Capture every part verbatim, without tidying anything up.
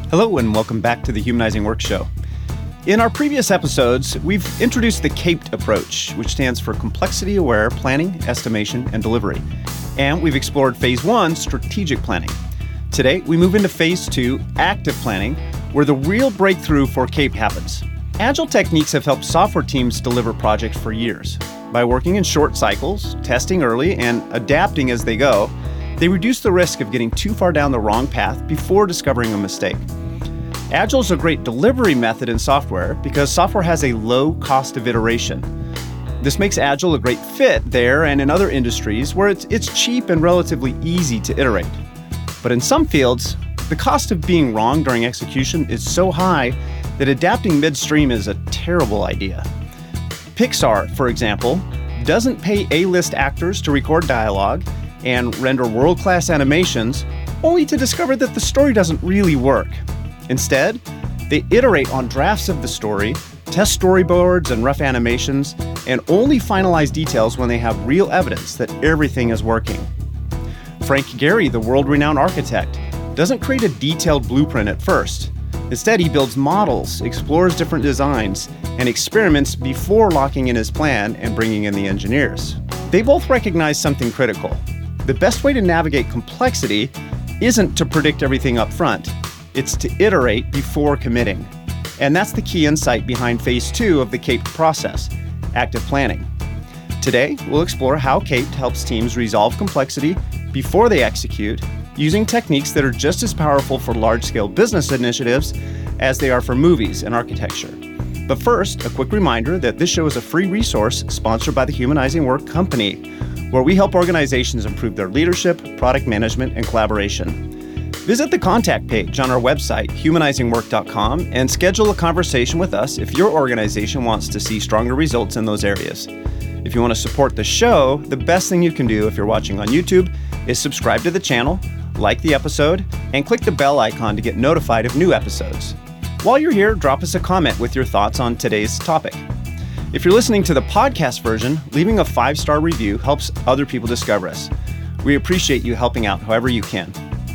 Hello and welcome back to the Humanizing Work Show. In our previous episodes, we've introduced the CAPED approach, which stands for Complexity-Aware Planning, Estimation, and Delivery. And we've explored Phase one, Strategic Planning. Today, we move into Phase two, Active Planning, where the real breakthrough for CAPED happens. Agile techniques have helped software teams deliver projects for years. By working in short cycles, testing early, and adapting as they go, they reduce the risk of getting too far down the wrong path before discovering a mistake. Agile is a great delivery method in software because software has a low cost of iteration. This makes Agile a great fit there and in other industries where it's, it's cheap and relatively easy to iterate. But in some fields, the cost of being wrong during execution is so high that adapting midstream is a terrible idea. Pixar, for example, doesn't pay A-list actors to record dialogue and render world-class animations, only to discover that the story doesn't really work. Instead, they iterate on drafts of the story, test storyboards and rough animations, and only finalize details when they have real evidence that everything is working. Frank Gehry, the world-renowned architect, doesn't create a detailed blueprint at first. Instead, he builds models, explores different designs, and experiments before locking in his plan and bringing in the engineers. They both recognize something critical. The best way to navigate complexity isn't to predict everything up front. It's to iterate before committing. And that's the key insight behind Phase two of the CAPED process, active planning. Today, we'll explore how CAPED helps teams resolve complexity before they execute, using techniques that are just as powerful for large-scale business initiatives as they are for movies and architecture. But first, a quick reminder that this show is a free resource sponsored by the Humanizing Work Company, where we help organizations improve their leadership, product management, and collaboration. Visit the contact page on our website, humanizing work dot com, and schedule a conversation with us if your organization wants to see stronger results in those areas. If you want to support the show, the best thing you can do if you're watching on YouTube is subscribe to the channel, like the episode, and click the bell icon to get notified of new episodes. While you're here, drop us a comment with your thoughts on today's topic. If you're listening to the podcast version, leaving a five-star review helps other people discover us. We appreciate you helping out however you can.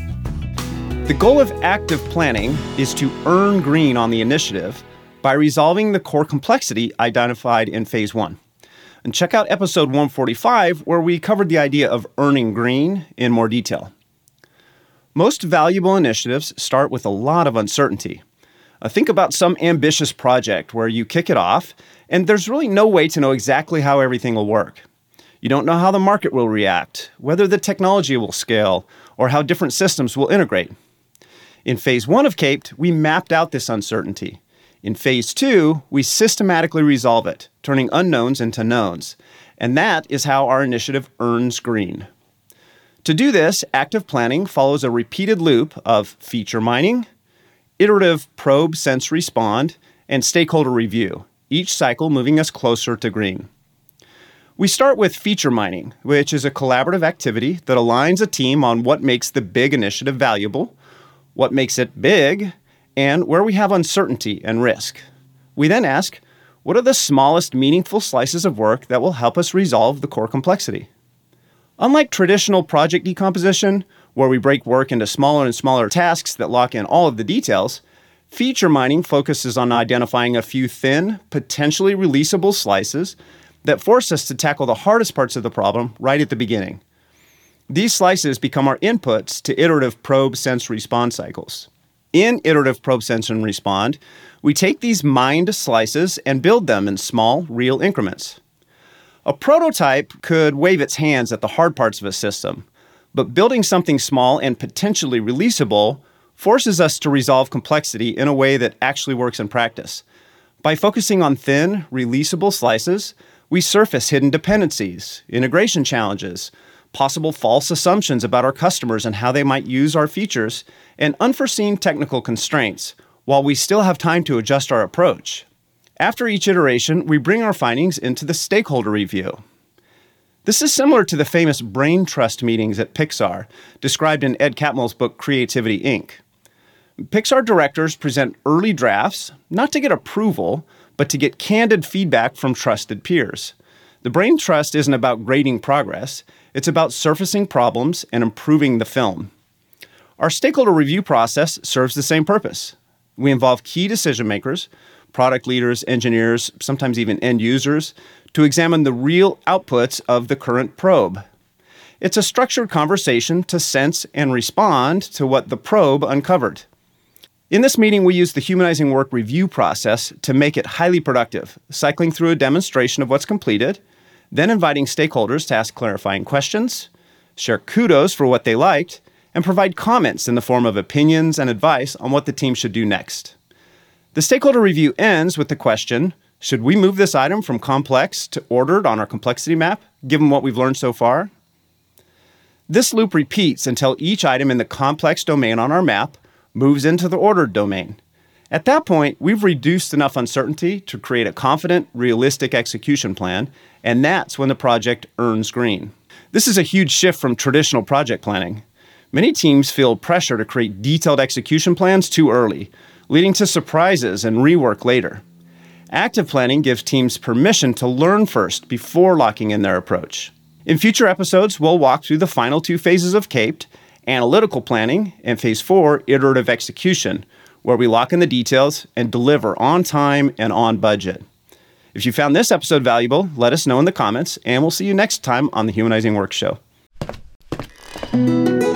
The goal of active planning is to earn green on the initiative by resolving the core complexity identified in Phase one. And check out episode one forty-five, where we covered the idea of earning green in more detail. Most valuable initiatives start with a lot of uncertainty. Uh, think about some ambitious project where you kick it off, and there's really no way to know exactly how everything will work. You don't know how the market will react, whether the technology will scale, or how different systems will integrate. In Phase one of CAPED, we mapped out this uncertainty. In Phase two, we systematically resolve it, turning unknowns into knowns. And that is how our initiative earns green. To do this, active planning follows a repeated loop of feature mining, iterative probe, sense, respond, and stakeholder review, each cycle moving us closer to green. We start with feature mining, which is a collaborative activity that aligns a team on what makes the big initiative valuable, what makes it big, and where we have uncertainty and risk. We then ask, what are the smallest meaningful slices of work that will help us resolve the core complexity? Unlike traditional project decomposition, where we break work into smaller and smaller tasks that lock in all of the details, feature mining focuses on identifying a few thin, potentially releasable slices that force us to tackle the hardest parts of the problem right at the beginning. These slices become our inputs to iterative probe, sense, respond cycles. In iterative probe, sense, and respond, we take these mined slices and build them in small, real increments. A prototype could wave its hands at the hard parts of a system, but building something small and potentially releasable forces us to resolve complexity in a way that actually works in practice. By focusing on thin, releasable slices, we surface hidden dependencies, integration challenges, possible false assumptions about our customers and how they might use our features, and unforeseen technical constraints, while we still have time to adjust our approach. After each iteration, we bring our findings into the stakeholder review. This is similar to the famous brain trust meetings at Pixar, described in Ed Catmull's book Creativity, Incorporated. Pixar directors present early drafts, not to get approval, but to get candid feedback from trusted peers. The brain trust isn't about grading progress, it's about surfacing problems and improving the film. Our stakeholder review process serves the same purpose. We involve key decision makers, product leaders, engineers, sometimes even end users, to examine the real outputs of the current probe. It's a structured conversation to sense and respond to what the probe uncovered. In this meeting, we use the Humanizing Work review process to make it highly productive, cycling through a demonstration of what's completed, then inviting stakeholders to ask clarifying questions, share kudos for what they liked, and provide comments in the form of opinions and advice on what the team should do next. The stakeholder review ends with the question, should we move this item from complex to ordered on our complexity map, given what we've learned so far? This loop repeats until each item in the complex domain on our map moves into the ordered domain. At that point, we've reduced enough uncertainty to create a confident, realistic execution plan, and that's when the project earns green. This is a huge shift from traditional project planning. Many teams feel pressure to create detailed execution plans too early, leading to surprises and rework later. Active planning gives teams permission to learn first before locking in their approach. In future episodes, we'll walk through the final two phases of CAPED, analytical planning, and phase four, iterative execution, where we lock in the details and deliver on time and on budget. If you found this episode valuable, let us know in the comments, and we'll see you next time on the Humanizing Work Show.